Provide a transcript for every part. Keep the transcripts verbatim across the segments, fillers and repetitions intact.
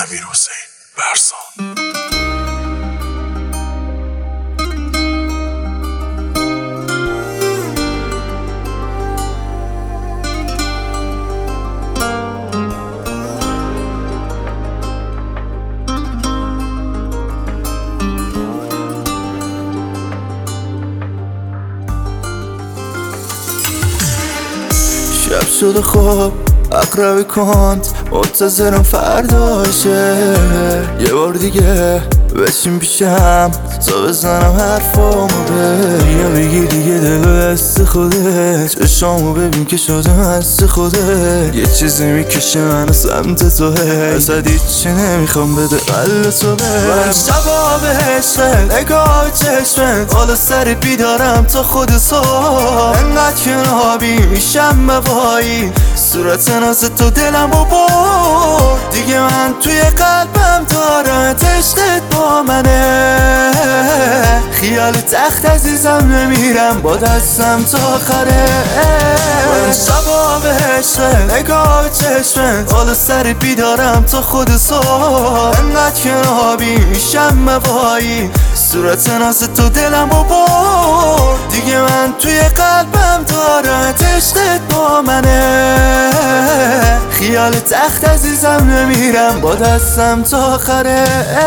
امیر حسین برسان. شب شده خواب اقربی کند منتظرم فرداشه یه بار دیگه بشین پیشم تا بزنم حرفامو بگم بگی دیگه دل بست خوده چشامو ببین که شده مست خوده یه چیزی میکشه منو سمت توه ازت هیچی نمیخوام بده قلب تو به من شبا به عشقت نگاه چشمت حالا سر بیدارم تا خود صبح انقدر که نابی میشم موایی صورت ناز تو دلمو برد دیگه من توی قلبم دارم عشقت با منه خیال تخت عزیزم نمیرم با دستم تا آخره من شبا به عشقت نگاه چشمت حالا سر بیدارم تا خود صبح انقدر که نابی میشم موایی صورت ناز تو دلمو برد دیگه من توی قلبم دارم عشقت با منه خیال تخت عزیزم نمیرم با دستم تا آخره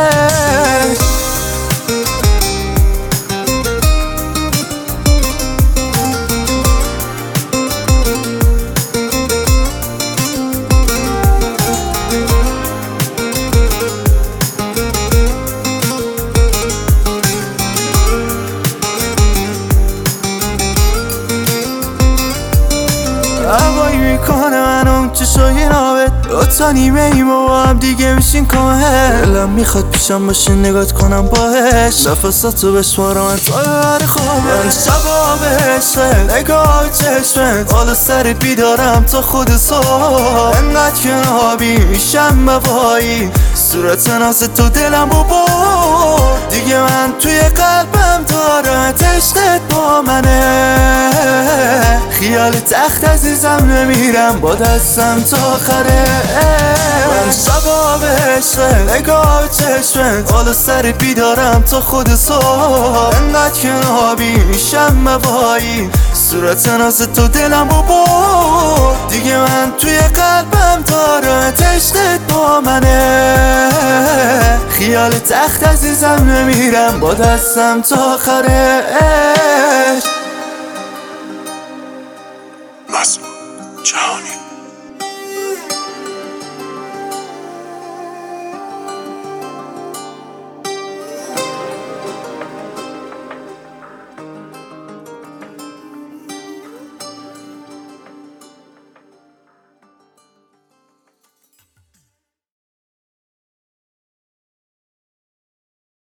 هوایی میکنه منم چشای نابت دو تا نیمه ایم و با هم دیگه میشین کامل دلم میخواد پیشم باشه نگات کنم باهش نفساتو بشمارم من تا ببر خوابه من شبا به عشقت نگاه چشمت حالا سر بیدارم تا خود صبح انقدر که نابی میشم موایی صورت ناز تو دلمو برد دیگه من توی قلبم دارم عشقت با منه خیال تخت عزیزم نمیرم با دستم تا آخره من شبا به عشقت نگاه چشمت حالا سر بیدارم تا خود صبح انقدر که نابی میشم موایی صورت ناز تو دلمو برد دیگه من توی قلبم دارم عشقت با منه خیال تخت عزیزم نمیرم با دستم تا آخره مسعود جهانی.